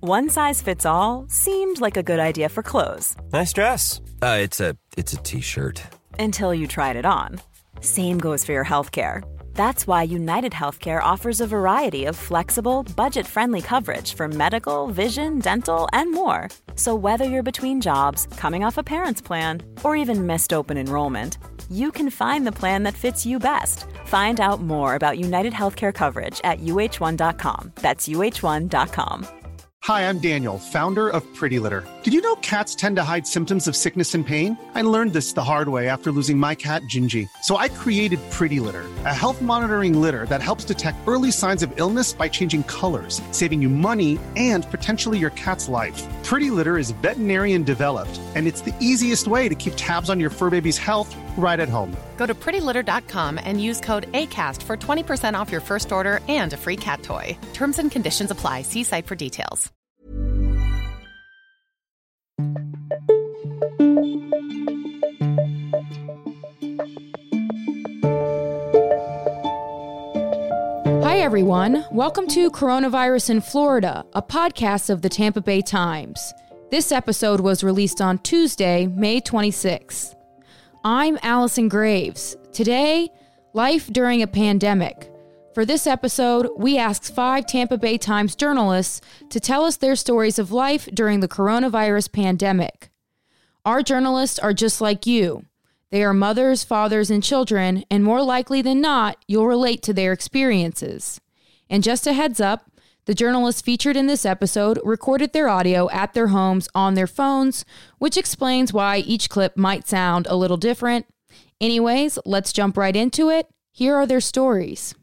One size fits all seemed like a good idea for clothes. Nice dress. It's a t-shirt. Until you tried it on. Same goes for your healthcare. That's why United Healthcare offers a variety of flexible, budget-friendly coverage for medical, vision, dental, and more. So whether you're between jobs, coming off a parent's plan, or even missed open enrollment, you can find the plan that fits you best. Find out more about United Healthcare coverage at uh1.com. That's uh1.com. Hi, I'm Daniel, founder of Pretty Litter. Did you know cats tend to hide symptoms of sickness and pain? I learned this the hard way after losing my cat, Gingy. So I created Pretty Litter, a health monitoring litter that helps detect early signs of illness by changing colors, saving you money and potentially your cat's life. Pretty Litter is veterinarian developed, and it's the easiest way to keep tabs on your fur baby's health right at home. Go to prettylitter.com and use code ACAST for 20% off your first order and a free cat toy. Terms and conditions apply. See site for details. Hi, everyone. Welcome to Coronavirus in Florida, a podcast of the Tampa Bay Times. This episode was released on Tuesday, May 26th. I'm Allison Graves. Today, life during a pandemic. For this episode, we asked 5 Tampa Bay Times journalists to tell us their stories of life during the coronavirus pandemic. Our journalists are just like you. They are mothers, fathers, and children, and more likely than not, you'll relate to their experiences. And just a heads up, the journalists featured in this episode recorded their audio at their homes on their phones, which explains why each clip might sound a little different. Anyways, let's jump right into it. Here are their stories.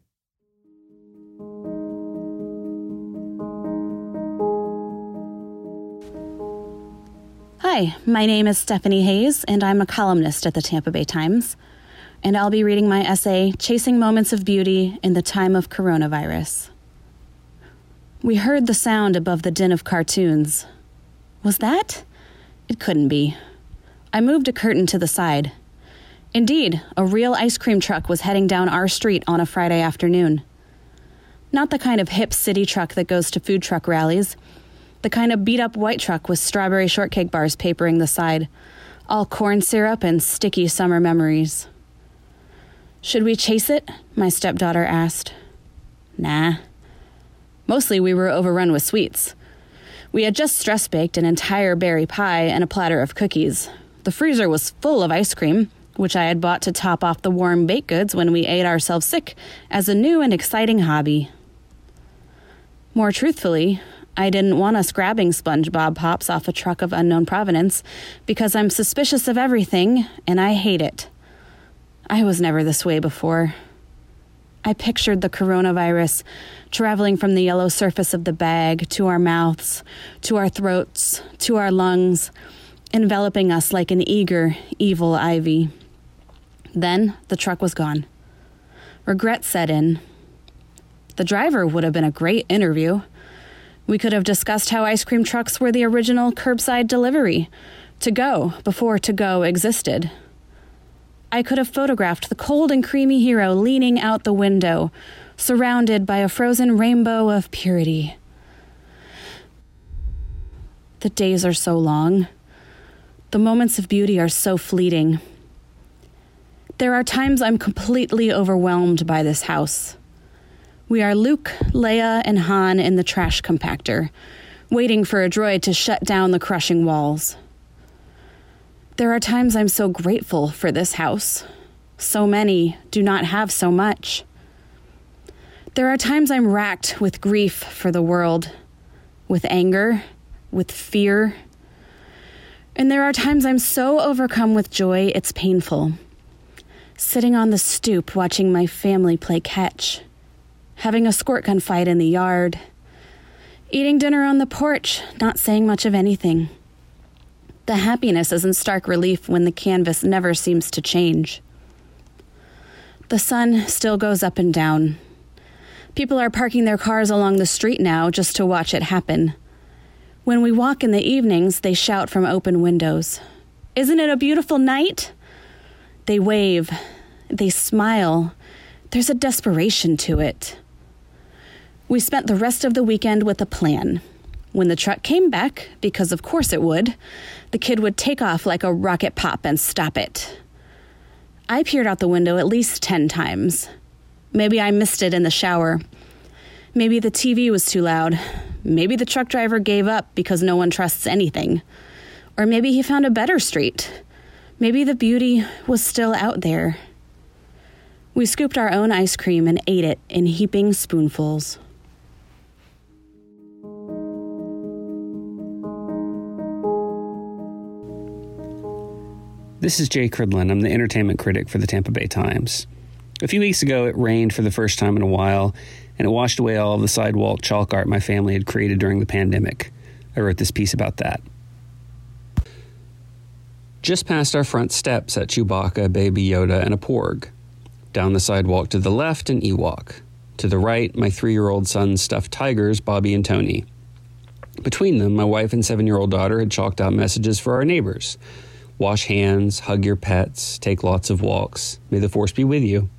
Hi, my name is Stephanie Hayes, and I'm a columnist at the Tampa Bay Times, and I'll be reading my essay, Chasing Moments of Beauty in the Time of Coronavirus. We heard the sound above the din of cartoons. Was that? It couldn't be. I moved a curtain to the side. Indeed, a real ice cream truck was heading down our street on a Friday afternoon. Not the kind of hip city truck that goes to food truck rallies. The kind of beat-up white truck with strawberry shortcake bars papering the side, all corn syrup and sticky summer memories. Should we chase it? My stepdaughter asked. Nah. Mostly we were overrun with sweets. We had just stress-baked an entire berry pie and a platter of cookies. The freezer was full of ice cream, which I had bought to top off the warm baked goods when we ate ourselves sick as a new and exciting hobby. More truthfully, I didn't want us grabbing SpongeBob pops off a truck of unknown provenance because I'm suspicious of everything and I hate it. I was never this way before. I pictured the coronavirus traveling from the yellow surface of the bag to our mouths, to our throats, to our lungs, enveloping us like an eager, evil ivy. Then the truck was gone. Regret set in. The driver would have been a great interview. We could have discussed how ice cream trucks were the original curbside delivery, to go before to go existed. I could have photographed the cold and creamy hero leaning out the window, surrounded by a frozen rainbow of purity. The days are so long. The moments of beauty are so fleeting. There are times I'm completely overwhelmed by this house. We are Luke, Leia, and Han in the trash compactor, waiting for a droid to shut down the crushing walls. There are times I'm so grateful for this house. So many do not have so much. There are times I'm racked with grief for the world, with anger, with fear. And there are times I'm so overcome with joy it's painful. Sitting on the stoop watching my family play catch. Having a squirt gun fight in the yard, eating dinner on the porch, not saying much of anything. The happiness is in stark relief when the canvas never seems to change. The sun still goes up and down. People are parking their cars along the street now just to watch it happen. When we walk in the evenings, they shout from open windows, "Isn't it a beautiful night?" They wave, they smile. There's a desperation to it. We spent the rest of the weekend with a plan. When the truck came back, because of course it would, the kid would take off like a rocket pop and stop it. I peered out the window at least 10 times. Maybe I missed it in the shower. Maybe the TV was too loud. Maybe the truck driver gave up because no one trusts anything. Or maybe he found a better street. Maybe the beauty was still out there. We scooped our own ice cream and ate it in heaping spoonfuls. This is Jay Cridlin. I'm the entertainment critic for the Tampa Bay Times. A few weeks ago, it rained for the first time in a while, and it washed away all of the sidewalk chalk art my family had created during the pandemic. I wrote this piece about that. Just past our front steps at Chewbacca, Baby Yoda, and a Porg. Down the sidewalk to the left, an Ewok. To the right, my 3-year-old son's stuffed tigers, Bobby and Tony. Between them, my wife and 7-year-old daughter had chalked out messages for our neighbors. Wash hands, hug your pets, take lots of walks. May the force be with you.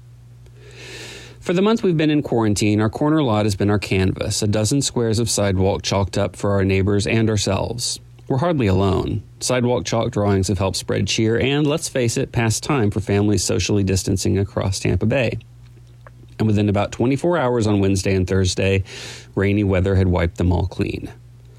For the month we've been in quarantine, our corner lot has been our canvas, a dozen squares of sidewalk chalked up for our neighbors and ourselves. We're hardly alone. Sidewalk chalk drawings have helped spread cheer and, let's face it, pass time for families socially distancing across Tampa Bay. And within about 24 hours on Wednesday and Thursday, rainy weather had wiped them all clean.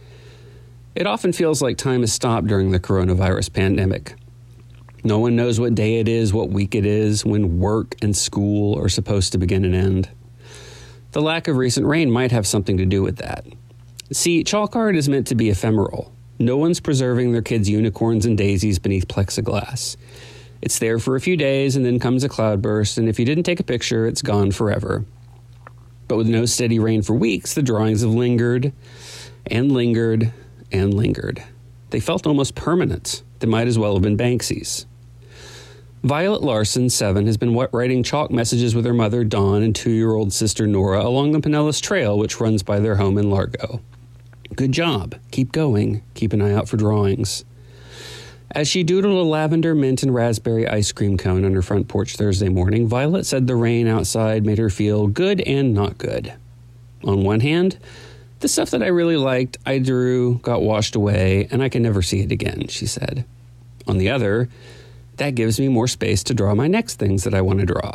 It often feels like time has stopped during the coronavirus pandemic. No one knows what day it is, what week it is, when work and school are supposed to begin and end. The lack of recent rain might have something to do with that. See, chalk art is meant to be ephemeral. No one's preserving their kids' unicorns and daisies beneath plexiglass. It's there for a few days and then comes a cloudburst, and if you didn't take a picture, it's gone forever. But with no steady rain for weeks, the drawings have lingered and lingered and lingered. They felt almost permanent. They might as well have been Banksy's. Violet Larson, 7, has been writing chalk messages with her mother, Dawn, and 2-year-old sister, Nora, along the Pinellas Trail, which runs by their home in Largo. Good job. Keep going. Keep an eye out for drawings. As she doodled a lavender, mint, and raspberry ice cream cone on her front porch Thursday morning, Violet said the rain outside made her feel good and not good. On one hand, the stuff that I really liked, I drew, got washed away, and I can never see it again, she said. On the other, that gives me more space to draw my next things that I want to draw.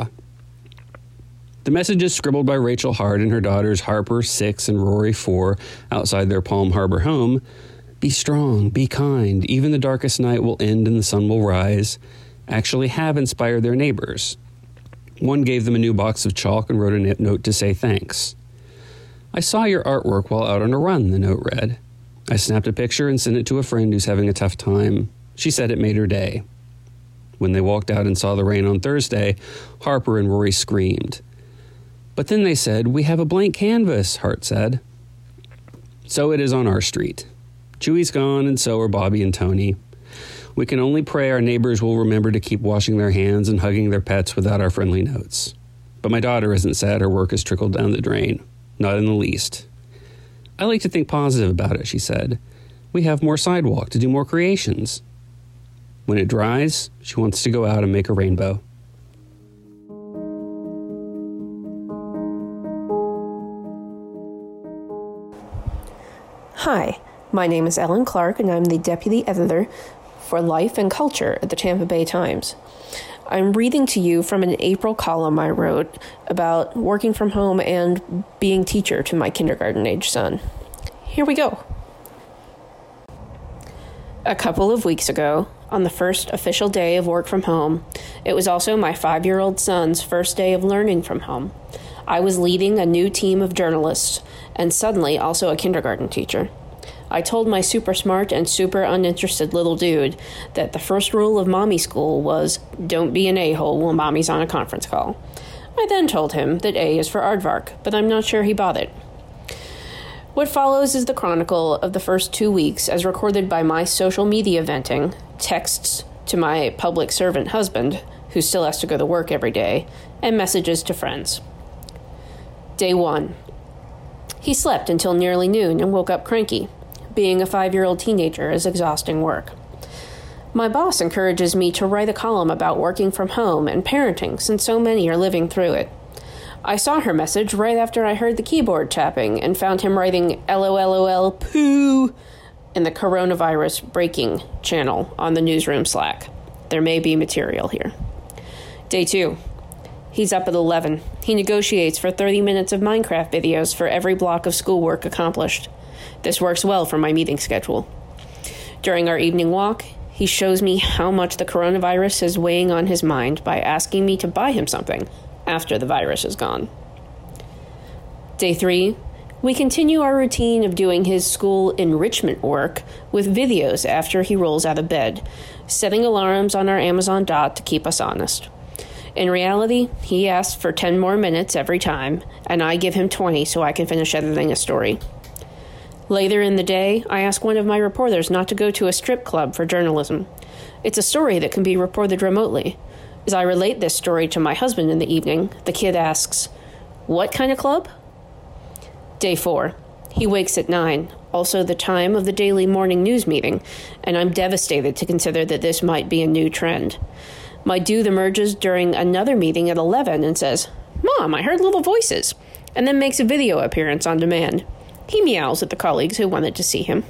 The messages scribbled by Rachel Hart and her daughters Harper, 6, and Rory, 4, outside their Palm Harbor home, be strong, be kind, even the darkest night will end and the sun will rise, actually have inspired their neighbors. One gave them a new box of chalk and wrote a note to say thanks. I saw your artwork while out on a run, the note read. I snapped a picture and sent it to a friend who's having a tough time. She said it made her day. When they walked out and saw the rain on Thursday, Harper and Rory screamed. But then they said, we have a blank canvas, Hart said. So it is on our street. Chewy's gone and so are Bobby and Tony. We can only pray our neighbors will remember to keep washing their hands and hugging their pets without our friendly notes. But my daughter isn't sad her work has trickled down the drain. Not in the least. I like to think positive about it, she said. We have more sidewalk to do more creations. When it dries, she wants to go out and make a rainbow. Hi, my name is Ellen Clark, and I'm the Deputy Editor for Life and Culture at the Tampa Bay Times. I'm reading to you from an April column I wrote about working from home and being teacher to my kindergarten-age son. Here we go. A couple of weeks ago, on the first official day of work from home, it was also my 5-year-old son's first day of learning from home. I was leading a new team of journalists, and suddenly also a kindergarten teacher. I told my super smart and super uninterested little dude that the first rule of mommy school was, don't be an a-hole while mommy's on a conference call. I then told him that A is for aardvark, but I'm not sure he bought it. What follows is the chronicle of the first 2 weeks as recorded by my social media venting, texts to my public servant husband, who still has to go to work every day, and messages to friends. Day 1. He slept until nearly noon and woke up cranky. Being a 5-year-old teenager is exhausting work. My boss encourages me to write a column about working from home and parenting since so many are living through it. I saw her message right after I heard the keyboard tapping and found him writing LOLOL poo in the coronavirus breaking channel on the newsroom Slack. There may be material here. Day 2. He's up at 11. He negotiates for 30 minutes of Minecraft videos for every block of schoolwork accomplished. This works well for my meeting schedule. During our evening walk, he shows me how much the coronavirus is weighing on his mind by asking me to buy him something after the virus is gone. Day 3, we continue our routine of doing his school enrichment work with videos after he rolls out of bed, setting alarms on our Amazon Dot to keep us honest. In reality, he asks for 10 more minutes every time, and I give him 20 so I can finish editing a story. Later in the day, I ask one of my reporters not to go to a strip club for journalism. It's a story that can be reported remotely. As I relate this story to my husband in the evening, the kid asks, "What kind of club?" Day 4. He wakes at 9, also the time of the daily morning news meeting, and I'm devastated to consider that this might be a new trend. My dude emerges during another meeting at 11 and says, "Mom, I heard little voices," and then makes a video appearance on demand. He meows at the colleagues who wanted to see him.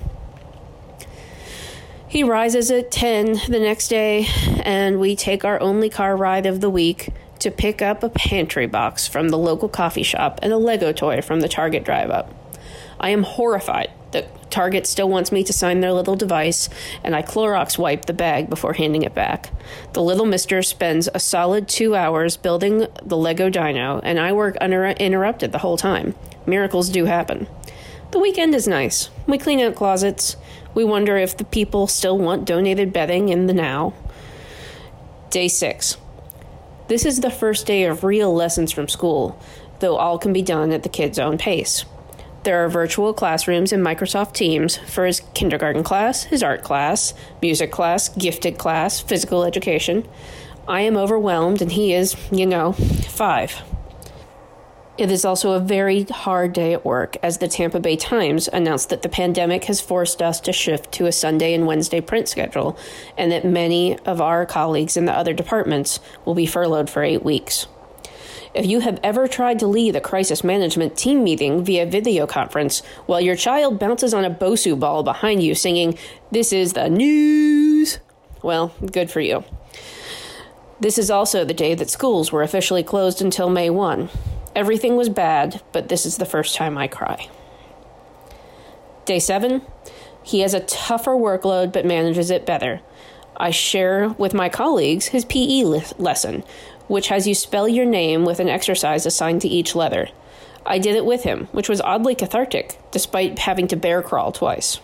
He rises at 10 the next day, and we take our only car ride of the week to pick up a pantry box from the local coffee shop and a Lego toy from the Target drive-up. I am horrified that Target still wants me to sign their little device, and I Clorox wipe the bag before handing it back. The little mister spends a solid 2 hours building the Lego dino, and I work uninterrupted the whole time. Miracles do happen. The weekend is nice. We clean out closets. We wonder if the people still want donated bedding in the now. Day 6. This is the first day of real lessons from school, though all can be done at the kid's own pace. There are virtual classrooms in Microsoft Teams for his kindergarten class, his art class, music class, gifted class, physical education. I am overwhelmed, and he is, 5. It is also a very hard day at work, as the Tampa Bay Times announced that the pandemic has forced us to shift to a Sunday and Wednesday print schedule, and that many of our colleagues in the other departments will be furloughed for 8 weeks. If you have ever tried to lead a crisis management team meeting via video conference while your child bounces on a Bosu ball behind you singing, "This is the news," well, good for you. This is also the day that schools were officially closed until May 1. Everything was bad, but this is the first time I cry. Day 7. He has a tougher workload but manages it better. I share with my colleagues his PE lesson, which has you spell your name with an exercise assigned to each letter. I did it with him, which was oddly cathartic, despite having to bear crawl twice.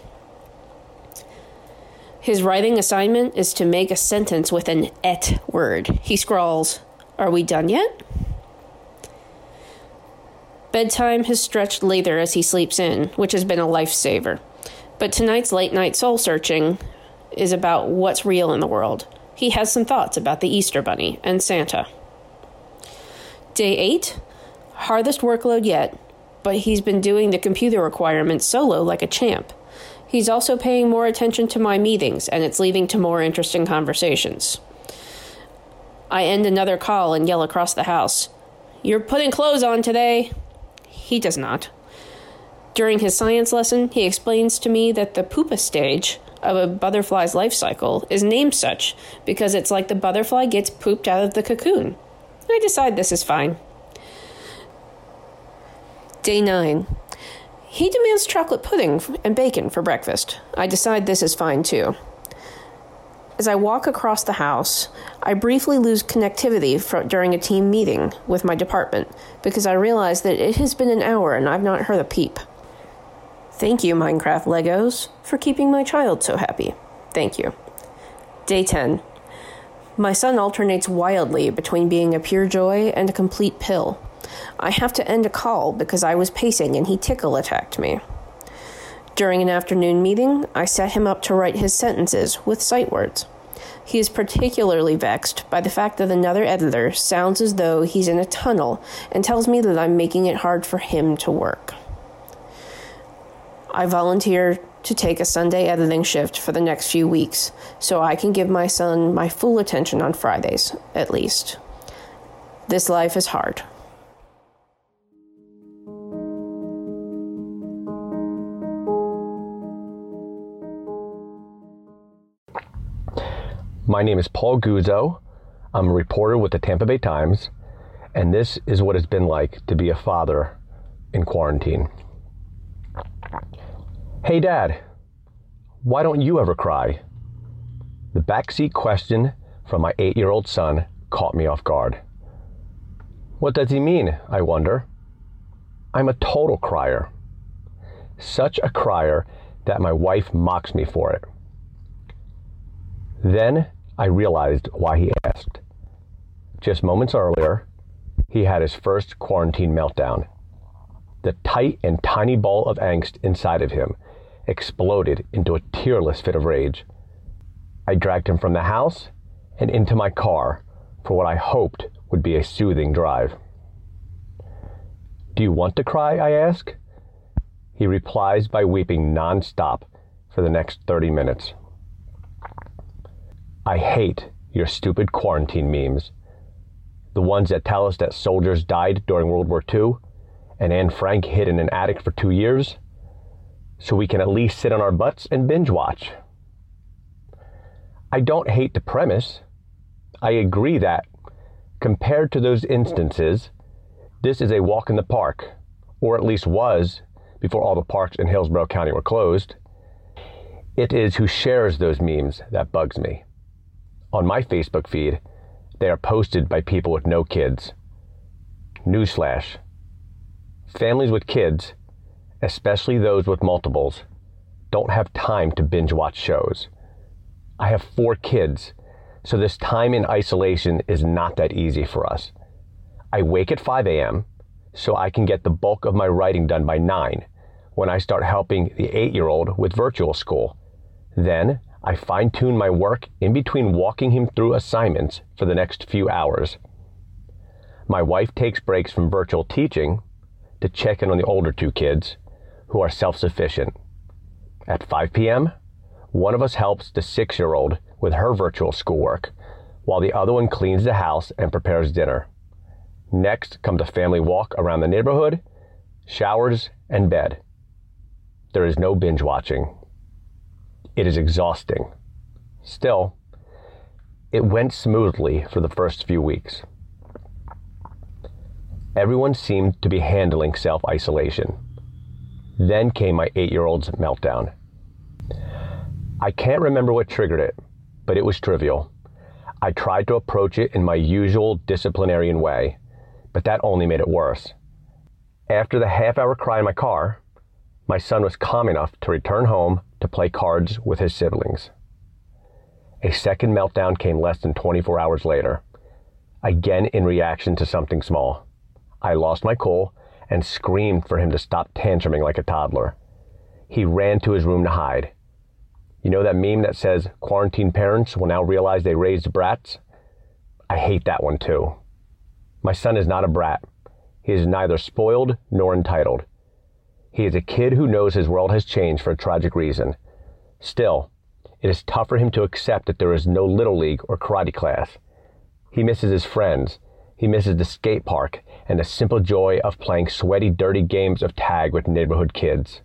His writing assignment is to make a sentence with an "et" word. He scrawls, "Are we done yet?" Bedtime has stretched later as he sleeps in, which has been a lifesaver. But tonight's late-night soul-searching is about what's real in the world. He has some thoughts about the Easter Bunny and Santa. Day 8, hardest workload yet, but he's been doing the computer requirements solo like a champ. He's also paying more attention to my meetings, and it's leading to more interesting conversations. I end another call and yell across the house, "You're putting clothes on today." He does not. During his science lesson, he explains to me that the pupa stage of a butterfly's life cycle is named such because it's like the butterfly gets pooped out of the cocoon. I decide this is fine. Day 9. He demands chocolate pudding and bacon for breakfast. I decide this is fine too. As I walk across the house, I briefly lose connectivity during a team meeting with my department because I realize that it has been an hour and I've not heard a peep. Thank you, Minecraft Legos, for keeping my child so happy. Thank you. Day 10. My son alternates wildly between being a pure joy and a complete pill. I have to end a call because I was pacing and he tickle attacked me. During an afternoon meeting, I set him up to write his sentences with sight words. He is particularly vexed by the fact that another editor sounds as though he's in a tunnel and tells me that I'm making it hard for him to work. I volunteer to take a Sunday editing shift for the next few weeks so I can give my son my full attention on Fridays, at least. This life is hard. My name is Paul Guzzo. I'm a reporter with the Tampa Bay Times, and this is what it's been like to be a father in quarantine. Hey, Dad, why don't you ever cry? The backseat question from my 8-year-old son caught me off guard. What does he mean, I wonder? I'm a total crier. Such a crier that my wife mocks me for it. Then I realized why he asked. Just moments earlier, he had his first quarantine meltdown. The tight and tiny ball of angst inside of him exploded into a tearless fit of rage. I dragged him from the house and into my car for what I hoped would be a soothing drive. Do you want to cry? I ask. He replies by weeping nonstop for the next 30 minutes. I hate your stupid quarantine memes. The ones that tell us that soldiers died during World War II and Anne Frank hid in an attic for 2 years so we can at least sit on our butts and binge watch. I don't hate the premise. I agree that, compared to those instances, this is a walk in the park, or at least was before all the parks in Hillsborough County were closed. It is who shares those memes that bugs me. On my Facebook feed, they are posted by people with no kids. Newsflash. Families with kids, especially those with multiples, don't have time to binge watch shows. I have 4 kids, so this time in isolation is not that easy for us. I wake at 5 a.m. so I can get the bulk of my writing done by 9 when I start helping the 8-year-old with virtual school. Then I fine-tune my work in between walking him through assignments for the next few hours. My wife takes breaks from virtual teaching to check in on the older 2 kids who are self-sufficient. At 5 p.m., one of us helps the 6-year-old with her virtual schoolwork, while the other one cleans the house and prepares dinner. Next comes a family walk around the neighborhood, showers, and bed. There is no binge watching. It is exhausting. Still, it went smoothly for the first few weeks. Everyone seemed to be handling self-isolation. Then came my 8-year-old's meltdown. I can't remember what triggered it, but it was trivial. I tried to approach it in my usual disciplinarian way, but that only made it worse. After the half-hour cry in my car, my son was calm enough to return home to play cards with his siblings. A second meltdown came less than 24 hours later, again in reaction to something small. I lost my cool and screamed for him to stop tantruming like a toddler. He ran to his room to hide. You know that meme that says quarantine parents will now realize they raised brats? I hate that one too. My son is not a brat. He is neither spoiled nor entitled. He is a kid who knows his world has changed for a tragic reason. Still, it is tough for him to accept that there is no Little League or karate class. He misses his friends. He misses the skate park and the simple joy of playing sweaty, dirty games of tag with neighborhood kids.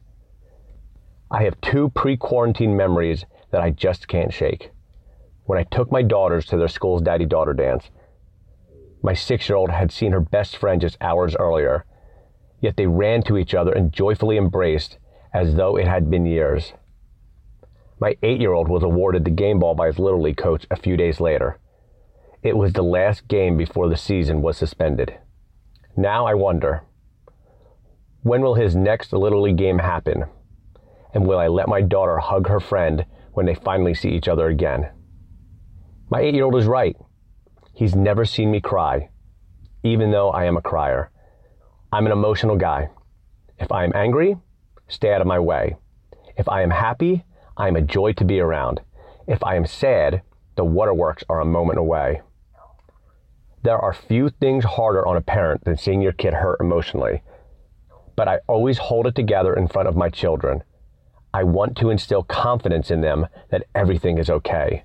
I have 2 pre-quarantine memories that I just can't shake. When I took my daughters to their school's daddy-daughter dance, my 6-year-old had seen her best friend just hours earlier, yet they ran to each other and joyfully embraced as though it had been years. My 8-year-old was awarded the game ball by his Little League coach a few days later. It was the last game before the season was suspended. Now I wonder, when will his next Little League game happen? And will I let my daughter hug her friend when they finally see each other again? My 8-year-old is right. He's never seen me cry, even though I am a crier. I'm an emotional guy. If I am angry, stay out of my way. If I am happy, I am a joy to be around. If I am sad, the waterworks are a moment away. There are few things harder on a parent than seeing your kid hurt emotionally, but I always hold it together in front of my children. I want to instill confidence in them that everything is okay.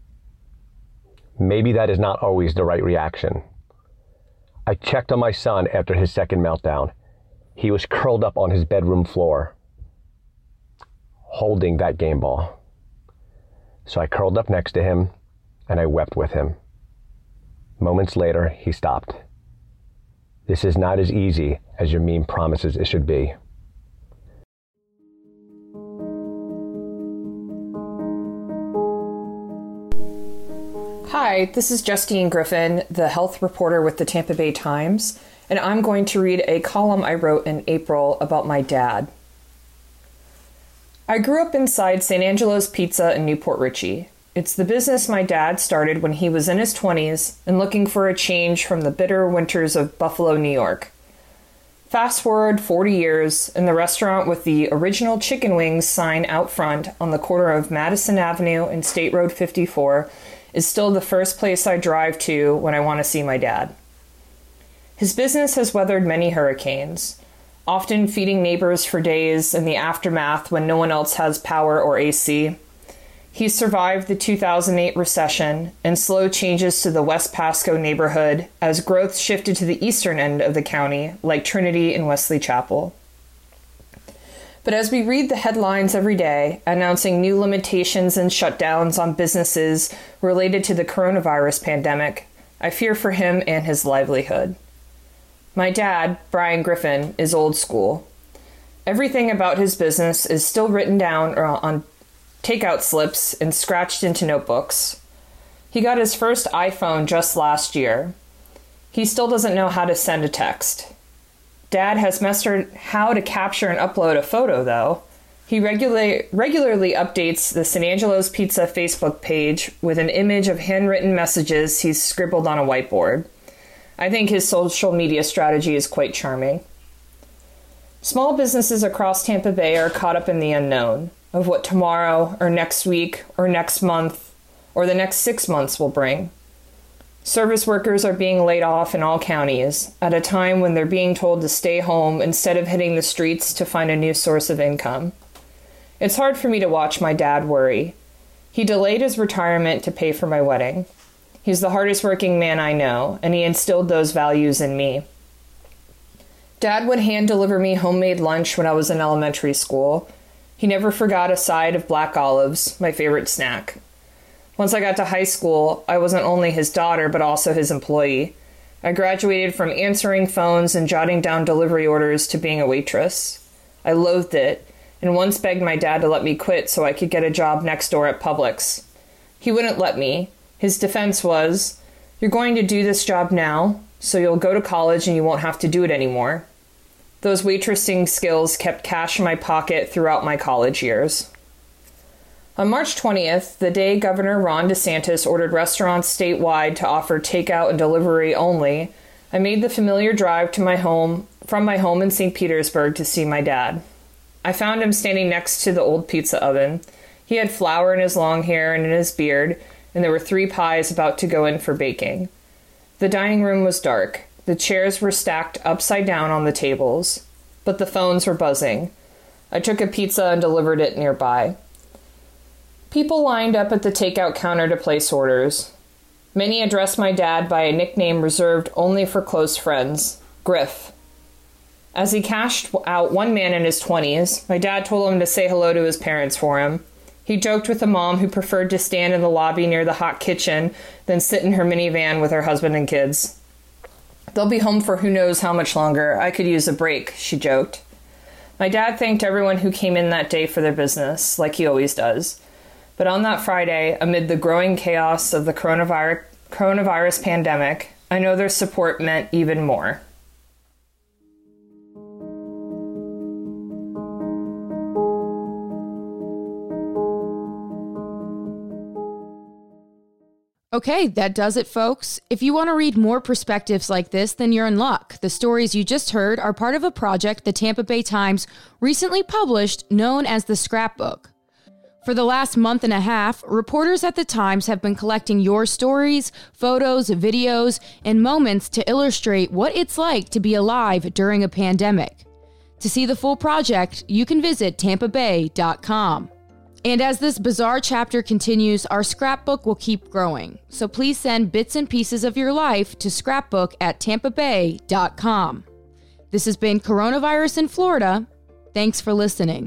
Maybe that is not always the right reaction. I checked on my son after his second meltdown. He was curled up on his bedroom floor, holding that game ball. So I curled up next to him and I wept with him. Moments later, he stopped. This is not as easy as your meme promises it should be. Hi, this is Justine Griffin, the health reporter with the Tampa Bay Times, and I'm going to read a column I wrote in April about my dad. I grew up inside St. Angelo's Pizza in Newport Richey. It's the business my dad started when he was in his 20s and looking for a change from the bitter winters of Buffalo, New York. Fast forward 40 years, and the restaurant with the original chicken wings sign out front on the corner of Madison Avenue and State Road 54 is still the first place I drive to when I want to see my dad. His business has weathered many hurricanes, often feeding neighbors for days in the aftermath when no one else has power or AC. He survived the 2008 recession and slow changes to the West Pasco neighborhood as growth shifted to the eastern end of the county, like Trinity and Wesley Chapel. But as we read the headlines every day announcing new limitations and shutdowns on businesses related to the coronavirus pandemic, I fear for him and his livelihood. My dad, Brian Griffin, is old school. Everything about his business is still written down on takeout slips and scratched into notebooks. He got his first iPhone just last year. He still doesn't know how to send a text. Dad has mastered how to capture and upload a photo, though. He regularly updates the St. Angelo's Pizza Facebook page with an image of handwritten messages he's scribbled on a whiteboard. I think his social media strategy is quite charming. Small businesses across Tampa Bay are caught up in the unknown of what tomorrow or next week or next month or the next 6 months will bring. Service workers are being laid off in all counties at a time when they're being told to stay home instead of hitting the streets to find a new source of income. It's hard for me to watch my dad worry. He delayed his retirement to pay for my wedding. He's the hardest working man I know, and he instilled those values in me. Dad would hand deliver me homemade lunch when I was in elementary school. He never forgot a side of black olives, my favorite snack. Once I got to high school, I wasn't only his daughter, but also his employee. I graduated from answering phones and jotting down delivery orders to being a waitress. I loathed it, and once begged my dad to let me quit so I could get a job next door at Publix. He wouldn't let me. His defense was, "You're going to do this job now, so you'll go to college and you won't have to do it anymore." Those waitressing skills kept cash in my pocket throughout my college years. On March 20th, the day Governor Ron DeSantis ordered restaurants statewide to offer takeout and delivery only, I made the familiar drive to from my home in St. Petersburg to see my dad. I found him standing next to the old pizza oven. He had flour in his long hair and in his beard, and there were 3 pies about to go in for baking. The dining room was dark. The chairs were stacked upside down on the tables, but the phones were buzzing. I took a pizza and delivered it nearby. People lined up at the takeout counter to place orders. Many addressed my dad by a nickname reserved only for close friends, Griff. As he cashed out one man in his 20s, my dad told him to say hello to his parents for him. He joked with a mom who preferred to stand in the lobby near the hot kitchen than sit in her minivan with her husband and kids. "They'll be home for who knows how much longer. I could use a break," she joked. My dad thanked everyone who came in that day for their business, like he always does. But on that Friday, amid the growing chaos of the coronavirus pandemic, I know their support meant even more. Okay, that does it, folks. If you want to read more perspectives like this, then you're in luck. The stories you just heard are part of a project the Tampa Bay Times recently published known as the Scrapbook. For the last month and a half, reporters at the Times have been collecting your stories, photos, videos, and moments to illustrate what it's like to be alive during a pandemic. To see the full project, you can visit tampabay.com. And as this bizarre chapter continues, our scrapbook will keep growing. So please send bits and pieces of your life to scrapbook@tampabay.com. This has been Coronavirus in Florida. Thanks for listening.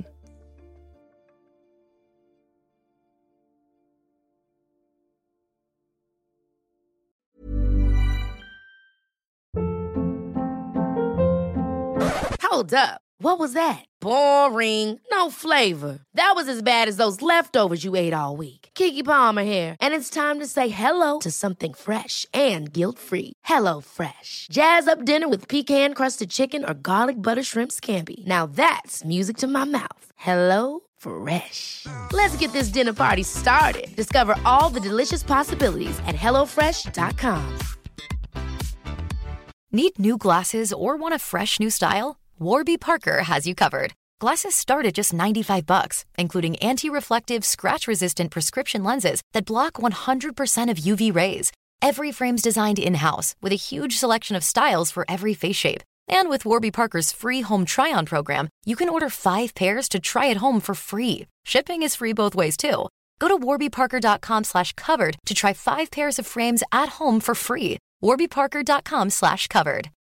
Hold up. What was that? Boring. No flavor. That was as bad as those leftovers you ate all week. Keke Palmer here, and it's time to say hello to something fresh and guilt-free. Hello Fresh. Jazz up dinner with pecan-crusted chicken or garlic butter shrimp scampi. Now that's music to my mouth. Hello Fresh. Let's get this dinner party started. Discover all the delicious possibilities at HelloFresh.com. Need new glasses or want a fresh new style? Warby Parker has you covered. Glasses start at just $95, including anti-reflective, scratch-resistant prescription lenses that block 100% of UV rays. Every frame's designed in-house with a huge selection of styles for every face shape. And with Warby Parker's free home try-on program, you can order 5 pairs to try at home for free. Shipping is free both ways, too. Go to warbyparker.com/covered to try 5 pairs of frames at home for free. warbyparker.com/covered.